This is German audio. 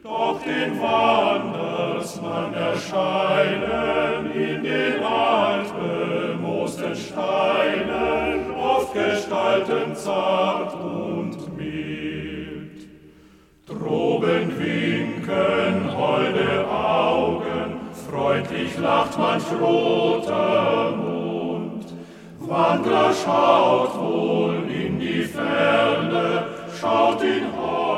Doch den Wandersmann erscheinen in den altbemoosten Steinen oft Gestalten zart und mild. Droben winken holde Augen, freundlich lacht manch roter Mund. Wandler schaut wohl in die Ferne, schaut in